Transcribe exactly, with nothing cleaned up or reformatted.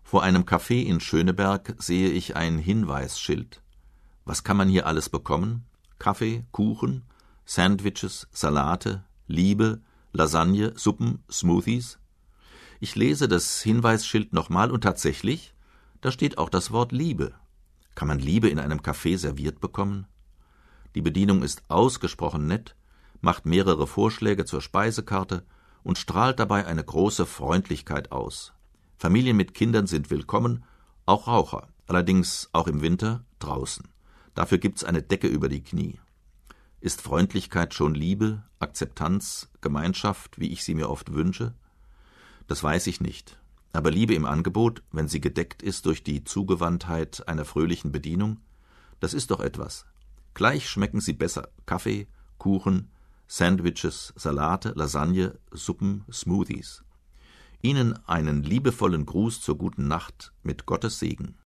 Vor einem Café in Schöneberg sehe ich ein Hinweisschild. Was kann man hier alles bekommen? Kaffee, Kuchen, Sandwiches, Salate, Liebe, Lasagne, Suppen, Smoothies. Ich lese das Hinweisschild nochmal und tatsächlich, da steht auch das Wort Liebe. Kann man Liebe in einem Café serviert bekommen? Die Bedienung ist ausgesprochen nett, macht mehrere Vorschläge zur Speisekarte und strahlt dabei eine große Freundlichkeit aus. Familien mit Kindern sind willkommen, auch Raucher, allerdings auch im Winter draußen. Dafür gibt's eine Decke über die Knie. Ist Freundlichkeit schon Liebe, Akzeptanz, Gemeinschaft, wie ich sie mir oft wünsche? Das weiß ich nicht. Aber Liebe im Angebot, wenn sie gedeckt ist durch die Zugewandtheit einer fröhlichen Bedienung, das ist doch etwas. Gleich schmecken sie besser. Kaffee, Kuchen, Sandwiches, Salate, Lasagne, Suppen, Smoothies. Ihnen einen liebevollen Gruß zur guten Nacht mit Gottes Segen.